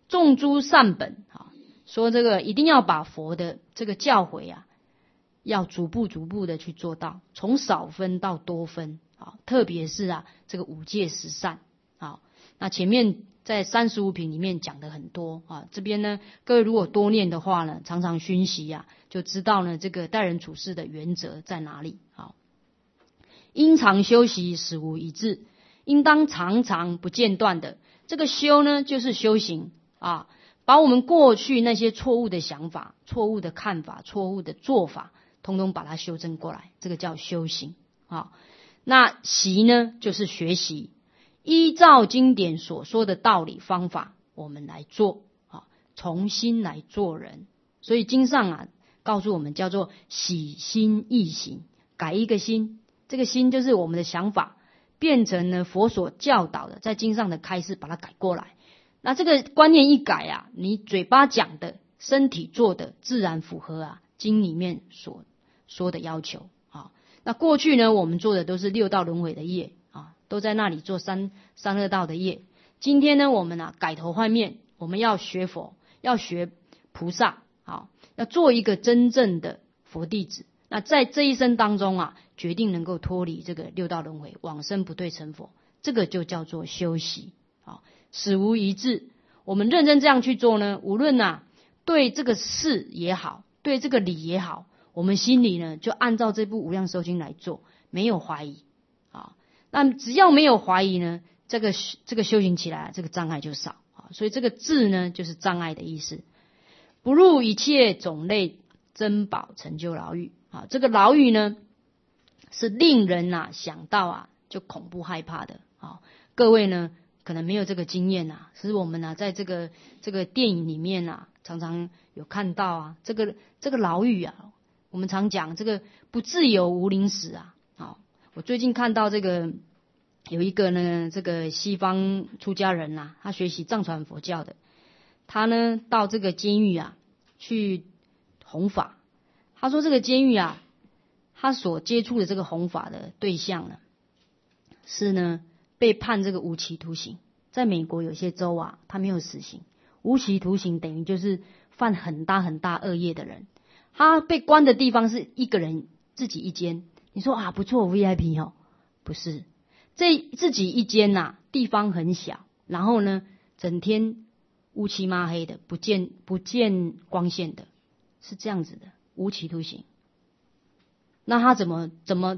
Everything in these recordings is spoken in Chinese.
种诸善本啊，说这个一定要把佛的这个教诲啊，要逐步的去做到，从少分到多分啊，特别是啊这个五戒十善啊，那前面在35品里面讲的很多啊，这边呢各位如果多念的话呢，常常熏习啊，就知道呢这个待人处事的原则在哪里啊。应常修习，使无一滞，应当常常不间断的。这个修呢，就是修行啊，把我们过去那些错误的想法、错误的看法、错误的做法，通通把它修正过来，这个叫修行啊。那习呢，就是学习，依照经典所说的道理方法，我们来做啊，重新来做人。所以经上啊，告诉我们叫做洗心易行，改一个心。这个心就是我们的想法，变成呢佛所教导的，在经上的开示把它改过来。那这个观念一改啊，你嘴巴讲的，身体做的，自然符合啊经里面所说的要求啊。那过去呢，我们做的都是六道轮回的业啊，都在那里做三恶道的业。今天呢，我们啊改头换面，我们要学佛，要学菩萨啊，要做一个真正的佛弟子。那在这一生当中啊，决定能够脱离这个六道轮回，往生不退成佛，这个就叫做修习啊，使无一滞。我们认真这样去做呢，无论啊对这个事也好，对这个理也好，我们心里呢就按照这部无量寿经来做，没有怀疑啊。那只要没有怀疑呢，这个修行起来，这个障碍就少啊。所以这个滞呢，就是障碍的意思。不入一切种类珍宝成就牢狱啊，这个牢狱呢，是令人啊想到啊就恐怖害怕的啊。各位呢可能没有这个经验啊，是我们啊在这个电影里面啊常常有看到啊，这个牢狱啊，我们常讲这个不自由无宁死啊。好，我最近看到这个有一个呢这个西方出家人啊，他学习藏传佛教的，他呢到这个监狱啊去弘法。他说这个监狱啊，他所接触的这个弘法的对象呢，是呢被判这个无期徒刑。在美国有些州啊，他没有死刑，无期徒刑等于就是犯很大恶业的人。他被关的地方是一个人自己一间。你说啊，不错 VIP 哦，不是，这自己一间呐，地方很小，然后呢，整天乌漆抹黑的，不见光线的，是这样子的。无期徒刑，那他怎么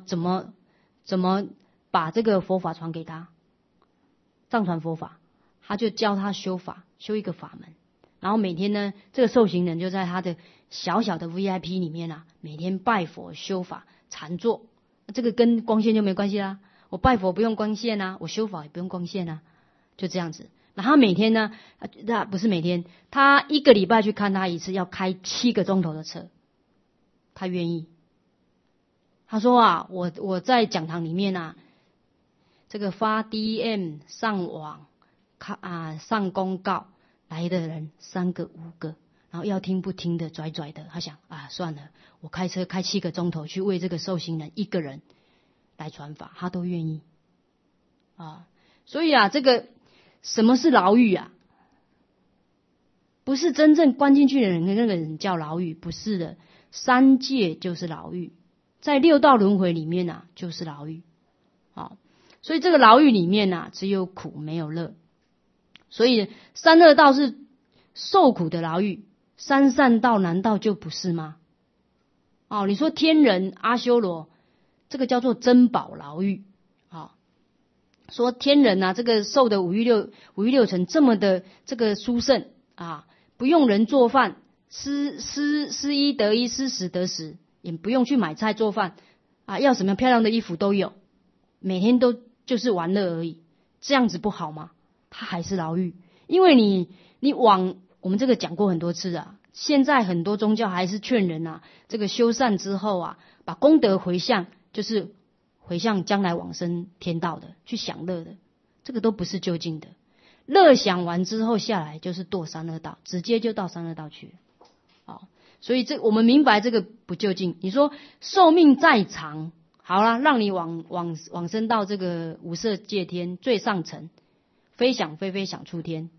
把这个佛法传给他？藏传佛法，他就教他修法，修一个法门，然后每天呢，这个受刑人就在他的小小的 VIP 里面啊，每天拜佛修法禅坐，这个跟光线就没关系啦。我拜佛不用光线啊，我修法也不用光线啊，就这样子。然后每天呢，不是每天，他一个礼拜去看他一次，要开7个钟头的车。他愿意，他说啊，我在讲堂里面啊，这个发 DM 上网上公告来的人3个5个，然后要听不听的拽的，他想啊算了，我开车开7个钟头去为这个受刑人一个人来传法，他都愿意啊。所以啊，这个什么是牢狱啊？不是真正关进去的人，那个人叫牢狱，不是的。3界就是牢狱，在6道轮回里面啊，就是牢狱。好，所以这个牢狱里面啊，只有苦没有乐。所以3恶道是受苦的牢狱，3善道难道就不是吗？哦，你说天人阿修罗，这个叫做珍宝牢狱。好，说天人啊，这个受的五欲六尘这么的这个殊胜啊，不用人做饭。失一得一，失十得十，也不用去买菜做饭啊，要什么漂亮的衣服都有，每天都就是玩乐而已，这样子不好吗？它还是牢狱，因为你往我们这个讲过很多次啊，现在很多宗教还是劝人啊，这个修善之后啊，把功德回向，就是回向将来往生天道的，去享乐的，这个都不是究竟的。乐享完之后下来就是堕3恶道，直接就到3恶道去了。所以我们明白这个不究竟。你说寿命再长，好啦，让你往生到这个无色界天最上层，飞翔飞翔出天，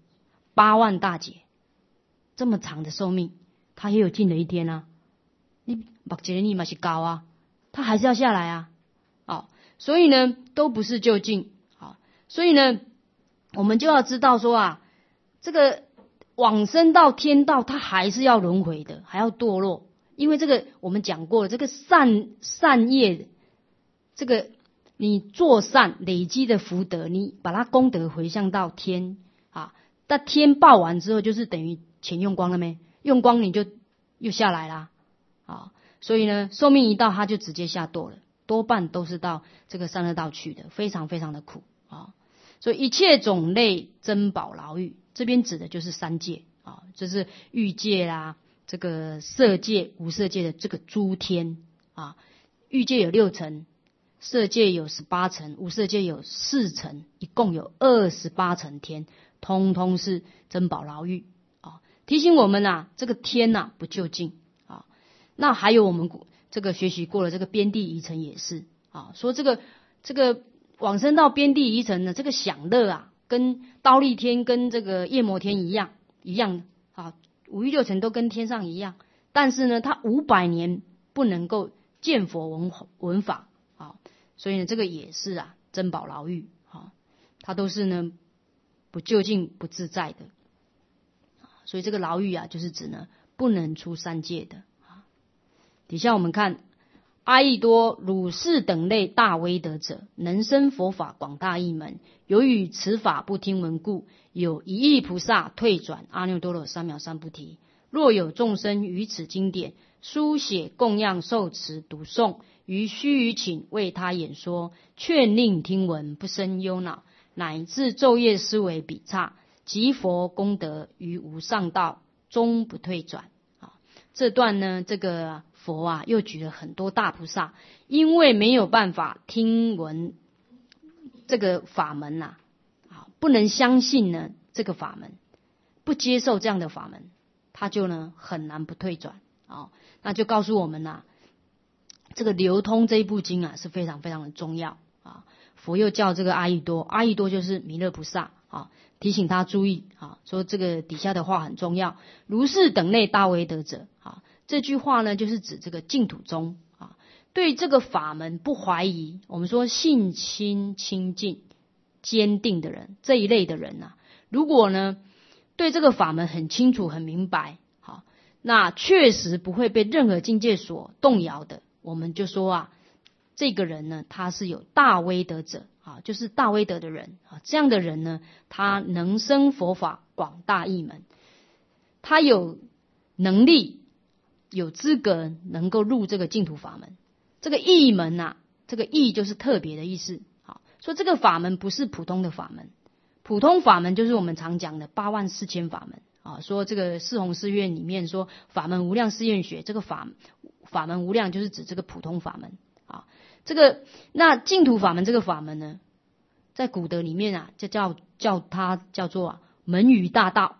8万大劫，这么长的寿命，他也有尽了一天啊。你目前你嘛是高啊，他还是要下来啊。所以呢，都不是就近。所以呢，我们就要知道说啊，这个往生到天道，他还是要轮回的，还要堕落。因为这个我们讲过了，这个善业，这个你做善累积的福德，你把它功德回向到天啊，但天报完之后，就是等于钱用光了没？用光你就又下来啦啊。所以呢，寿命一到，他就直接下堕了，多半都是到这个三恶道去的，非常非常的苦啊。所以一切种类珍宝牢狱，这边指的就是三界啊，就是欲界啦，这个色界、无色界的这个诸天啊。欲界有6层，色界有18层，无色界有4层，一共有28层天，通通是珍宝牢狱啊。提醒我们啊，这个天啊不究竟啊。那还有我们这个学习过了这个边地疑层也是啊，说这个往生到边地疑层呢，这个享乐啊，跟忉利天跟这个夜摩天一样啊，五欲六尘都跟天上一样，但是呢，他500年不能够见佛闻法啊，所以呢，这个也是啊珍宝牢狱啊，它都是呢不究竟不自在的，所以这个牢狱啊，就是指呢不能出三界的啊。底下我们看。阿逸多汝是等类大威德者，能生佛法广大义门。由于此法不听闻故，有1亿菩萨退转阿耨多罗三藐三菩提。若有众生于此经典书写供养受持读诵，于须臾请为他演说，劝令听闻，不生忧恼，乃至昼夜思维比刹，即佛功德于无上道，终不退转。这段呢，这个佛啊又举了很多大菩萨，因为没有办法听闻这个法门啊，不能相信呢这个法门，不接受这样的法门，他就呢很难不退转啊。那就告诉我们啊，这个流通这一部经啊是非常非常的重要啊。佛又叫这个阿逸多，阿逸多就是弥勒菩萨啊，提醒他注意啊，说这个底下的话很重要。如是等类大威德者啊，这句话呢就是指这个净土宗啊，对这个法门不怀疑，我们说信心清净坚定的人，这一类的人啊，如果呢对这个法门很清楚很明白，好，那确实不会被任何境界所动摇的，我们就说啊，这个人呢他是有大威德者啊，就是大威德的人啊，这样的人呢，他能生佛法广大义门，他有能力有资格能够入这个净土法门。这个义门啊，这个义就是特别的意思。好，说这个法门不是普通的法门，普通法门就是我们常讲的84000法门啊。说这个四弘誓愿里面说法门无量誓愿学，这个法门无量就是指这个普通法门啊。这个那净土法门这个法门呢，在古德里面啊，就叫它叫做门隅大道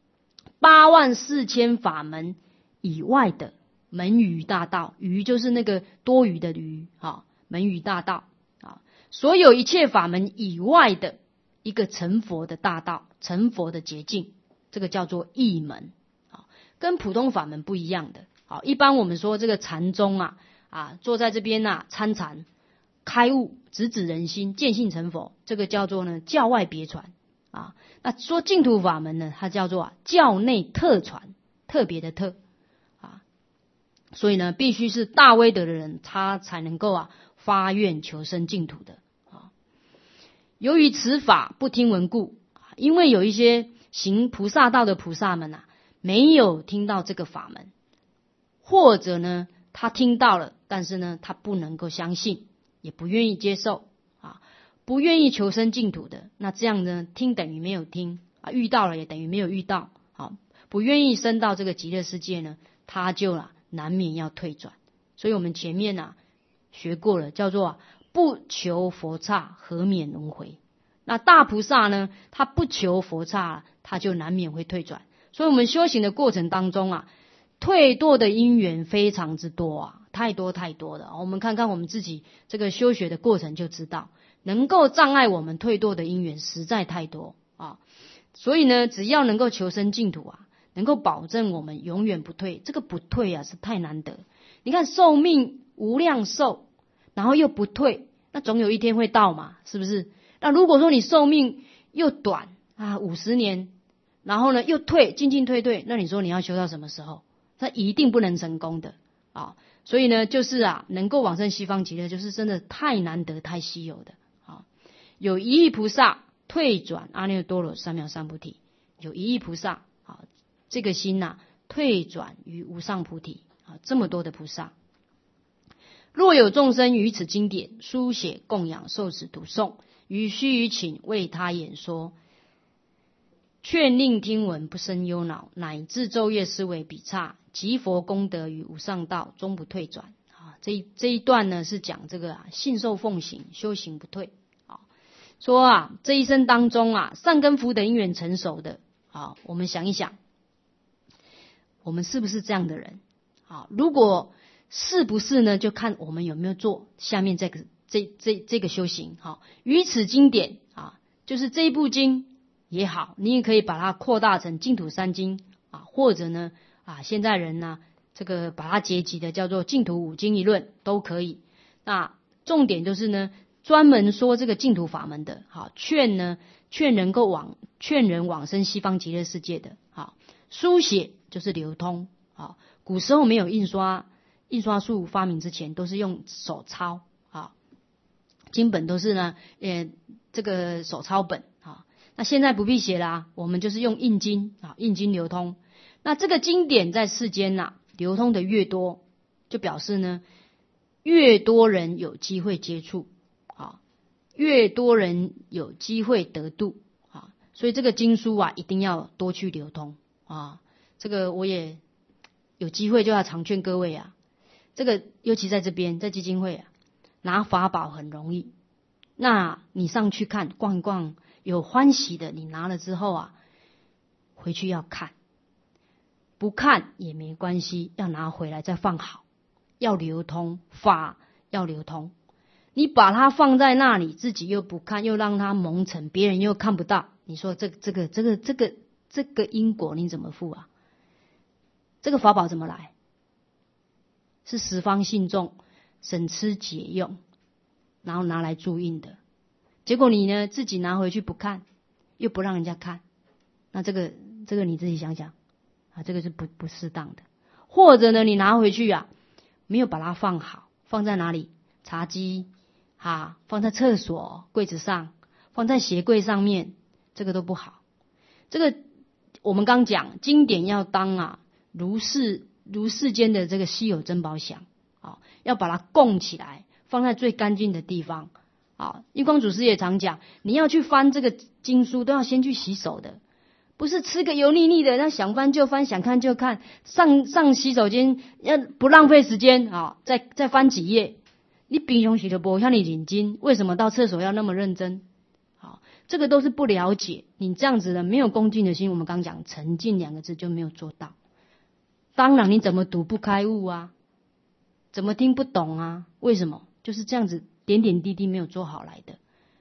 ，84000法门以外的门隅大道，隅就是那个多余的余啊，门隅大道啊，所有一切法门以外的一个成佛的大道，成佛的捷径，这个叫做义门啊，跟普通法门不一样的。好，一般我们说这个禅宗啊，坐在这边啊参禅开悟，直指人心，见性成佛，这个叫做呢教外别传啊。那说净土法门呢，它叫做教内特传，特别的特啊。所以呢，必须是大威德的人，他才能够发愿求生净土的啊。由于此法不听闻故，因为有一些行菩萨道的菩萨们没有听到这个法门，或者呢他听到了，但是呢他不能够相信，也不愿意接受啊，不愿意求生净土的，那这样呢听等于没有听啊，遇到了也等于没有遇到，好，不愿意升到这个极乐世界呢，他就难免要退转。所以我们前面学过了，叫做不求佛刹，何免轮回。那大菩萨呢，他不求佛刹，他就难免会退转。所以我们修行的过程当中退堕的因缘非常之多太多太多了。我们看看我们自己这个修学的过程就知道，能够障碍我们退堕的因缘实在太多所以呢，只要能够求生净土啊，能够保证我们永远不退，这个不退啊是太难得。你看寿命无量寿，然后又不退，那总有一天会到嘛，是不是？那如果说你寿命又短啊，50年，然后呢又退，进进退退，那你说你要修到什么时候？那一定不能成功的啊！所以呢，就是啊，能够往生西方极乐，就是真的太难得、太稀有的啊。有一亿菩萨退转阿耨多罗三藐三菩提，有一亿菩萨啊，这个心呐、退转于无上菩提啊，这么多的菩萨。若有众生于此经典书写供养受持读诵，于须臾请为他演说，劝令听闻不生忧恼，乃至昼夜思维比刹，集佛功德于无上道，终不退转啊。这一段呢是讲这个信受奉行，修行不退啊。说啊，这一生当中啊，善根福德因缘成熟的啊，我们想一想，我们是不是这样的人啊？如果是不是呢？就看我们有没有做下面这个修行。好，于此经典啊，就是这一部经也好，你也可以把它扩大成净土三经啊，或者呢啊，现在人呢这个把它结集的叫做净土五经一论都可以。那重点就是呢，专门说这个净土法门的，好劝人往生西方极乐世界的。好，书写就是流通。好，古时候没有印刷术发明之前，都是用手抄啊，经本都是呢，这个手抄本啊。那现在不必写啦，我们就是用印经啊，印经流通。那这个经典在世间呐，流通的越多，就表示呢，越多人有机会接触啊，越多人有机会得度啊。所以这个经书啊，一定要多去流通啊。这个我也有机会就要常劝各位啊。这个尤其在这边，在基金会啊，拿法宝很容易。那你上去看逛一逛，有欢喜的，你拿了之后啊，回去要看，不看也没关系，要拿回来再放好，要流通，法要流通。你把它放在那里，自己又不看，又让它蒙尘，别人又看不到，你说这个因果你怎么负啊？这个法宝怎么来？是十方信众省吃俭用，然后拿来注印的。结果你呢自己拿回去不看，又不让人家看，那这个你自己想想啊，这个是不适当的。或者呢，你拿回去啊，没有把它放好，放在哪里？茶几啊，放在厕所柜子上，放在鞋柜上面，这个都不好。这个我们刚讲，经典要当啊，如世间的这个稀有珍宝想啊，要把它供起来，放在最干净的地方啊。印光祖师也常讲，你要去翻这个经书，都要先去洗手的，不是吃个油腻腻的，那想翻就翻，想看就看，上洗手间要不浪费时间啊，再翻几页。你平常时都不像你认真，为什么到厕所要那么认真？好，这个都是不了解，你这样子的没有恭敬的心，我们刚讲沉静2个字就没有做到。当然你怎么读不开悟啊，怎么听不懂啊？为什么？就是这样子点点滴滴没有做好来的。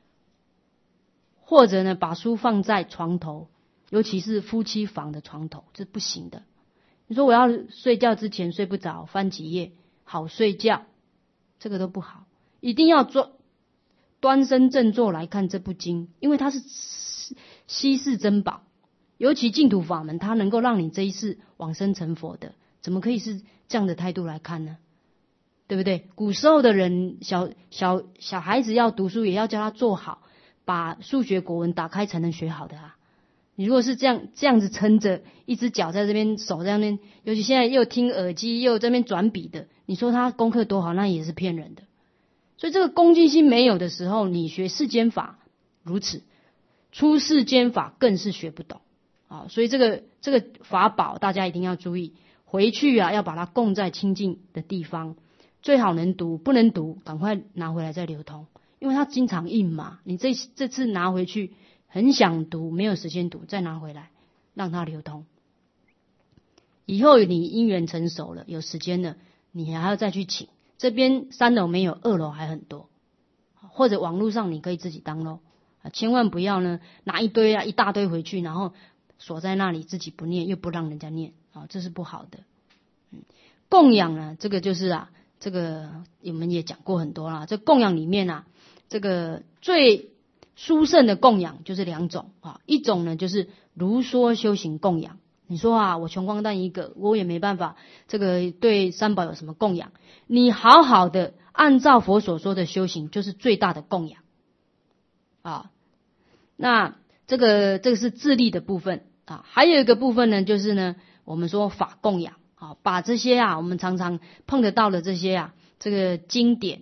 或者呢，把书放在床头，尤其是夫妻房的床头，这是不行的。你说我要睡觉之前睡不着，翻几页好睡觉，这个都不好。一定要端身正坐来看这部经，因为它是稀世珍宝。尤其净土法门，它能够让你这一世往生成佛的，怎么可以是这样的态度来看呢？对不对？古时候的人，小孩子要读书，也要教他做好，把数学国文打开才能学好的啊。你如果是这样子撑着，一只脚在这边，手在那边，尤其现在又听耳机，又在那边转笔的，你说他功课多好，那也是骗人的。所以这个恭敬心没有的时候，你学世间法如此，出世间法更是学不懂。啊，所以这个法宝大家一定要注意，回去啊要把它供在清净的地方，最好能读，不能读赶快拿回来再流通，因为它经常印嘛，你这次拿回去很想读，没有时间读，再拿回来让它流通。以后你因缘成熟了，有时间了，你还要再去请。这边3楼没有，2楼还很多，或者网络上你可以自己download， 千万不要呢拿一大堆回去，然后锁在那里自己不念，又不让人家念这是不好的。供养呢，这个就是这个我们也讲过很多啦。这供养里面这个最殊胜的供养就是2种一种呢就是如说修行供养。你说我穷光蛋一个，我也没办法这个对三宝有什么供养，你好好的按照佛所说的修行，就是最大的供养那这个是自利的部分还有一个部分呢，就是呢我们说法供养把这些我们常常碰得到的这些这个经典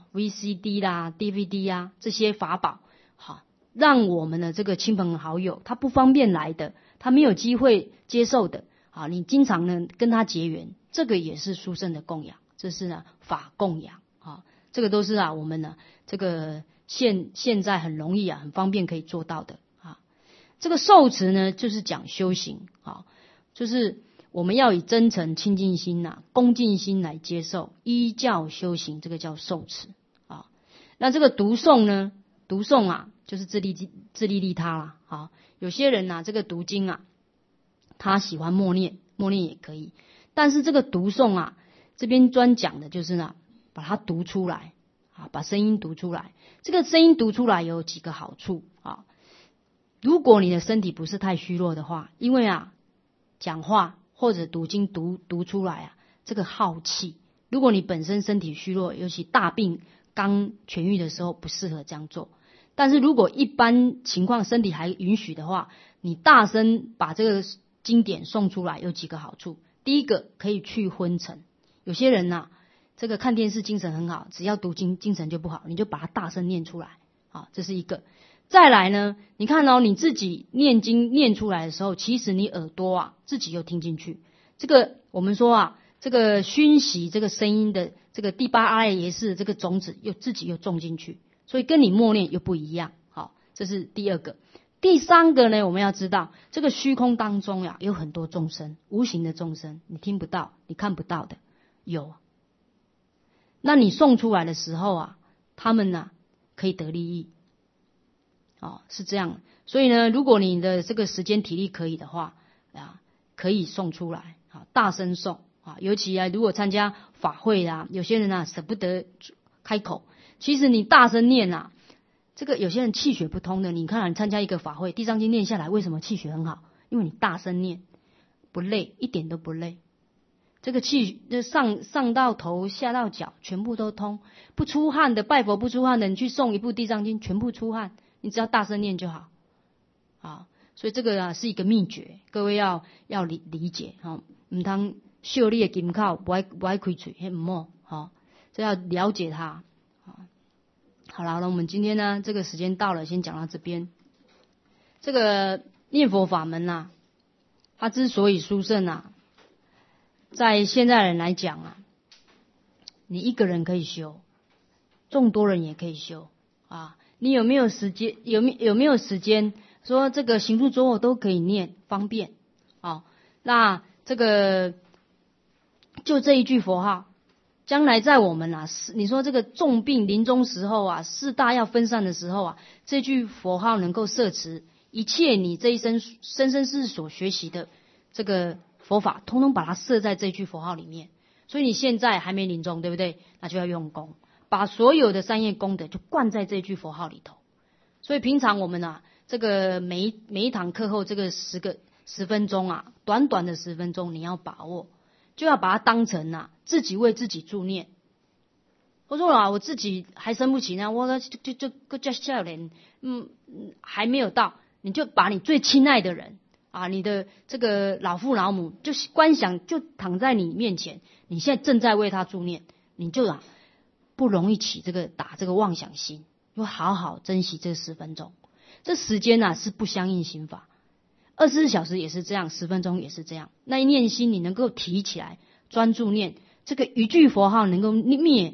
VCD 啦 DVD 这些法宝让我们的这个亲朋好友他不方便来的，他没有机会接受的你经常呢跟他结缘，这个也是殊胜的供养，这是呢法供养这个都是我们呢这个现在很容易很方便可以做到的这个受持呢就是讲修行就是我们要以真诚亲近心恭敬心来接受，依教修行，这个叫受持那这个读诵呢，读诵就是自利利他啦有些人这个读经他喜欢默念也可以，但是这个读诵这边专讲的就是把它读出来把声音读出来。这个声音读出来有几个好处如果你的身体不是太虚弱的话，因为讲话或者读经读出来这个耗气，如果你本身身体虚弱，尤其大病刚痊愈的时候不适合这样做。但是如果一般情况身体还允许的话，你大声把这个经典诵出来有几个好处。第一个可以去昏沉，有些人这个看电视精神很好，只要读经精神就不好，你就把它大声念出来这是一个。再来呢，你看你自己念经念出来的时候，其实你耳朵自己又听进去，这个我们说这个熏习这个声音的这个第八阿赖耶识这个种子自己又种进去，所以跟你默念又不一样这是第二个。第三个呢，我们要知道这个虚空当中有很多众生，无形的众生，你听不到你看不到的有，那你诵出来的时候他们可以得利益是这样。所以呢，如果你的这个时间体力可以的话可以诵出来大声诵尤其如果参加法会有些人舍不得开口，其实你大声念这个有些人气血不通的，你看你参加一个法会，地藏经念下来，为什么气血很好？因为你大声念，不累，一点都不累。这个气上到头下到脚全部都通，不出汗的，拜佛不出汗的，你去诵一部地藏经全部出汗，你只要大声念就好所以这个是一个秘诀，各位要理解不通秀你的金口不爱开嘴，那不好这要了解它好了，那我们今天呢这个时间到了，先讲到这边。这个念佛法门它之所以殊胜在现在人来讲你一个人可以修，众多人也可以修你有没有时间？有没有时间说这个行住坐卧都可以念，方便那这个就这一句佛号，将来在我们你说这个重病临终时候四大要分散的时候这句佛号能够摄持一切你这一生生世所学习的这个佛法，通通把它摄在这句佛号里面。所以你现在还没临终，对不对？那就要用功，把所有的三业功德就灌在这句佛号里头。所以平常我们这个每一堂课后这个10分钟短短的10分钟你要把握，就要把它当成自己为自己助念。我说我自己还生不起呢，我就叫少年还没有到，你就把你最亲爱的人你的这个老父老母就观想，就躺在你面前，你现在正在为他助念，你就不容易起打这个妄想心，就好好珍惜这10分钟。这时间是不相应心法，24小时也是这样，10分钟也是这样。那一念心你能够提起来专注念这个一句佛号，能够灭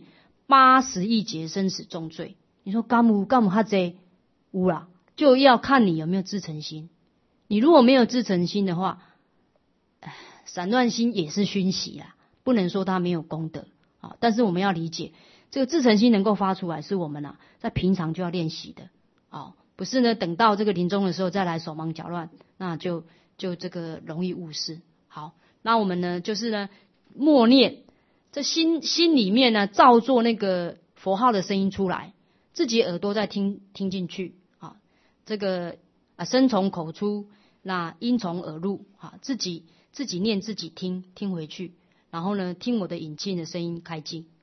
80亿劫生死重罪。你说干有哈这有啦，就要看你有没有至诚心。你如果没有至诚心的话，散乱心也是熏习啦，不能说它没有功德但是我们要理解，这个至诚心能够发出来，是我们在平常就要练习的不是呢等到这个临终的时候再来手忙脚乱，那就这个容易误事。好，那我们呢就是呢默念，这心里面呢照做那个佛号的声音出来，自己耳朵再听进去啊，这个声从口出，那音从耳入啊，自己念自己听回去，然后呢听我的引进的声音开经